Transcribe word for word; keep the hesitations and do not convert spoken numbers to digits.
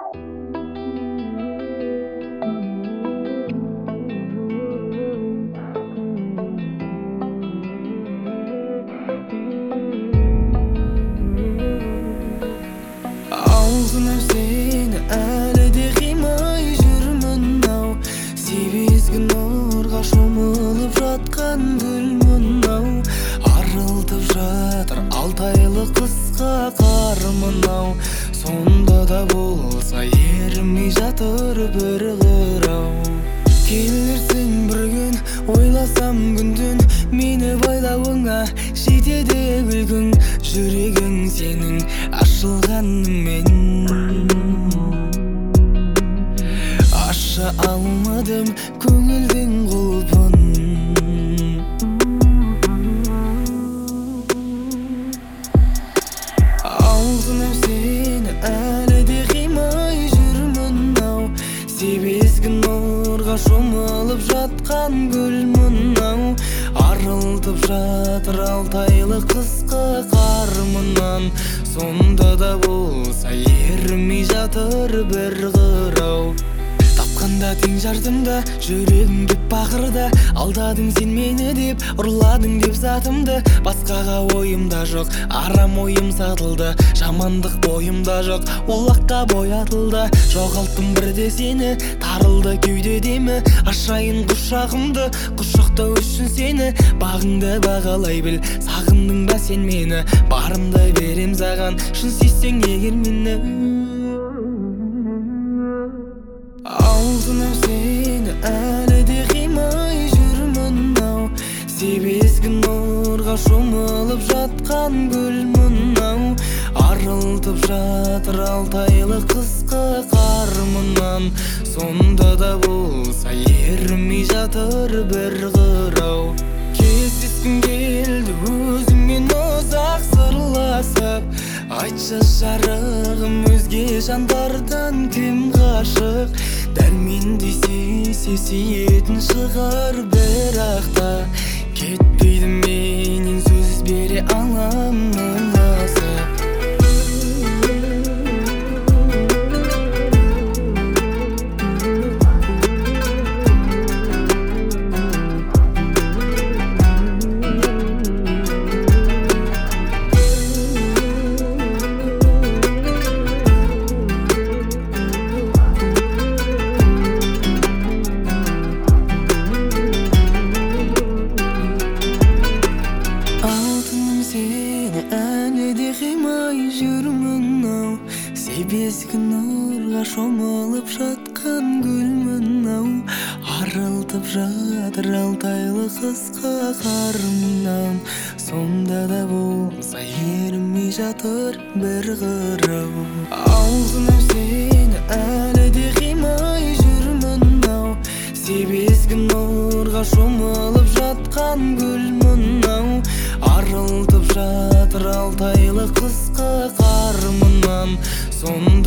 Алғынам сені әлі де қимай жүрмін ау, себезгі нұрға шомылып жатқан гүлмін ау. Арылтып жатыр алтайлы қысқа қарымын ау, сонда да болса ерімей жатыр бір қырау. Келерсің бір күн, ойласам күн-түн, мені байлауыңа жетеді күлкің. Жүрегің сенің ашылғанымен аша алмадым көңілдің құлпын. Алғынам сені әлі де қимай жүрмін ау, себезгі нұрға шомылып жатқан гүлмін ау. Арылтып жатыр алтайлы қысқа қарымынан, сонда да болса ерімей жатыр бір қырау. Тапқанда тең жартымда жүрегім деп бақырды, алдадың сен мені деп, ұрладың деп затымды. Басқаға ойымда жоқ, арам ойым сатылды, жамандық бойымда жоқ, олаққа боятылды. Жоғалттым бірде сені, тарылды кеудедемі, ашайын құшағымды, құшақтау үшін сені. Бағыңды бағалай біл, сағындың ба сен мені, барымды берем саған, шын сүйсең егер мені. Алғынам сені әлі де қимай жүрмін ау, себезгі нұрға шомылып жатқан гүлмін ау. Арылтып жатыр алтайлы қысқа қарымынан, сонда да болса ерімей жатыр бір қырау. Кездескім келді өзіңмен ұзақ сырласып, айтшы жарығым өзге жандардан кім ғашық. Дәрменді сүйсе сүйетін шығар бірақ та, кетпейді менен сөз бере аламын асып. Сені әлі де қимай жүрмін ау, себезгі нұрға шомылып жатқан гүлмін ау. Арылтып жатыр алтайлы қысқа қарымнан, сонда да болса ерімей жатыр бір қырау. Алғынам сені әлі де қимай жүрмін ау, себезгі нұрға шомылып жатқан гүлмін ау. Арылтып жатыр алтайлы қысқа қарымынан, сонда